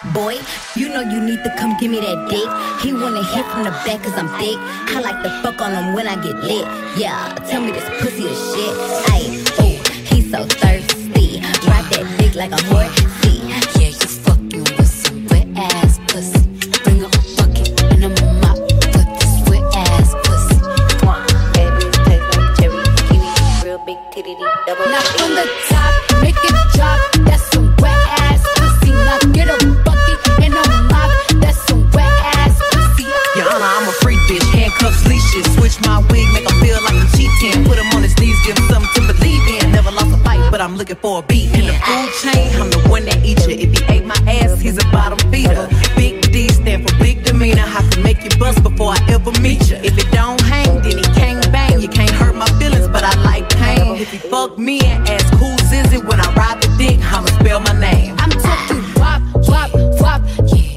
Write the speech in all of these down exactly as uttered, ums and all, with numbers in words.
Boy, you know you need to come give me that dick. He wanna hit from the back cause I'm thick. I like to fuck on him when I get lit. Yeah, tell me this pussy is shit. Ayy, ooh, he's so thirsty. Ride that dick like a horsey. Yeah, you fucking with some wet ass pussy. Bring a bucket and I'ma mop with this wet ass pussy. Mwah, baby, taste like cherry kiwi. Real big titty, double Now titty. from the top, make it drop. That's some wet ass pussy. Now get a bucket and a mop. That's some wet ass pussy. Your Honor, I'm a freak bitch, handcuffs, leashes. Switch my wig, make him feel like I'm cheating. Put him on his knees, give him something to believe in. Never lost a fight, but I'm looking for a beat. In the food chain, I'm the one that eat you. If he ate my ass, he's a bottom feeder. Big D stand for big demeanor. I can make you bust before I ever meet you. If it don't hang, then he can't bang. You can't hurt my feelings, but I like pain. If he fuck me and ask who's is it when I ride the dick, I'ma spell my name. I'm talking wop, wop, wop. Yeah,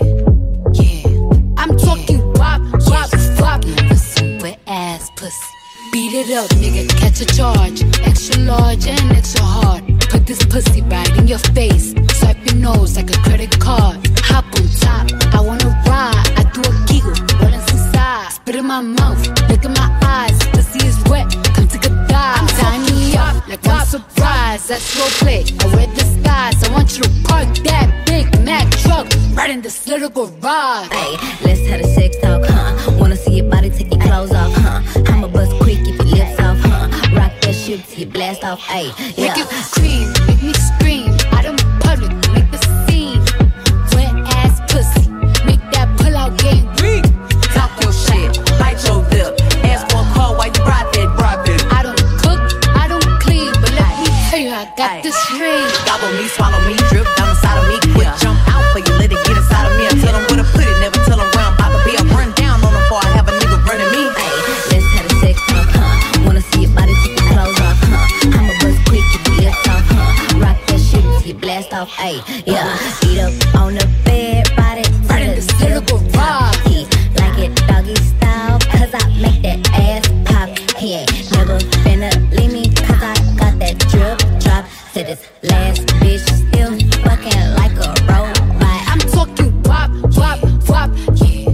yeah. I'm talking wop, wop, wop. With some wet ass pussy. Beat it up, nigga, catch a charge. Extra large and extra hard. Put this pussy right in your face. Swipe your nose like a credit card. Hop on top, I wanna ride. I do a giggle, rollin' some sides. Spit in my mouth, look in my eyes. Pussy is wet, come take a dive. I'm tying me up like I'm surprised. That's role play, I wear disguise. I want you to park that Big Mac truck right in this little garage. Ay, let's have a sex talk, huh? Wanna see your body, take your clothes off, huh? I'ma bust quick if your lips off, huh? Rock that shit till you blast off, ayy, yeah. Make it scream, make me scream. Out in public, make the scene. Wet ass pussy, make that pull out game weak. Talk your shit, bite your lip. Ask for a call while you ride that, ride that. I don't cook, I don't clean, but let me tell you, I got Aye. this ring. Gobble me, swallow me, drip down inside of me. Quick jump out for you, let it get inside of me. I tell them where to put it, never tell them where I'm about to be. I run down on them before I have a nigga running me. Ay, let's have a sex talk, huh? Wanna see your body, take your clothes off, huh? I'ma bust quick if your lips off, huh? Rock that shit till you blast off, ayy, yeah. Eat up on the bed, ride it Right in this little garage. He like it doggy style, cause I make that ass pop. He ain't never finna leave me, cause I got that drip drop. Said this last bitch still fucking like a robot. I'm talking wop, wop, wop. Yeah,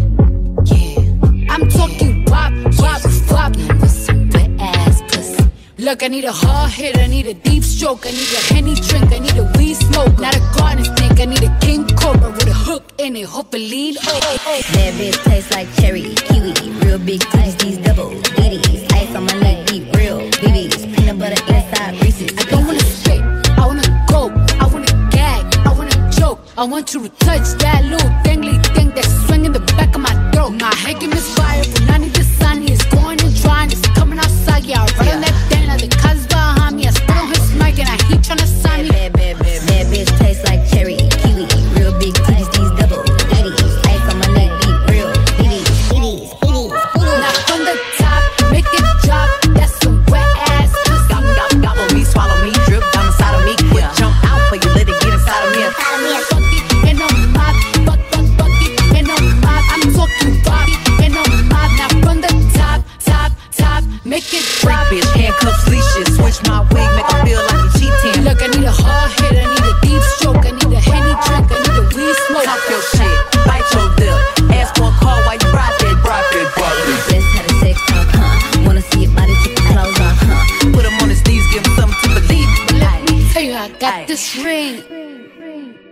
yeah. I'm talking wop, wop, wop. With some wet ass pussy. Look, I need a hard hit, I need a deep stroke, I need a Henny drink, I need a weed smoke, not a garden snake, I need a king cobra with a hook in it, hope it lead. Oh, oh, oh. That bitch tastes like cherry kiwi. Real big titties, these double ditties. Ice on my neck, deep real B Bs. Peanut butter inside Reese's. I don't wanna spit, I wanna go, I wanna gag, I wanna choke. I want you to touch that little dangly thing that's swinging the back of my throat. My head can misfire, but I need the sun. It's going and drying, it's coming outside. Yeah, I run on that thing like the cuz behind me. I spit on his mic and I heat tryna sign me. Bad, bad, bad, bad bitch tastes like cherry kiwi. Real big titties, these double ditties. Ice on my neck, deep real B Bs. B Bs, B Bs. Now from the top, make it drop. That's some wet ass pussy. Gobble, gobble, gobble me, swallow me, drip down inside of me. Quick jump out for you, let it get inside of me. Bucket and a mop, buck, buck, bucket and a mop. I'm talking Bobby and a mop. Now from the top, top, top, make it Freak drop. bitch, handcuffs, leashes. Switch my wig, make him feel like he cheating. Look, I need a hard hit, I need a deep stroke, I need a Henny drink, I need a weed smoke. Talk your shit, bite your lip. Ask for a call while you ride that, ride that, ride that. Let's have a sex talk, huh? Wanna see your body, take your clothes off, huh? Put him on his knees, give him something to believe. Let me tell you, I got Aye. this ring.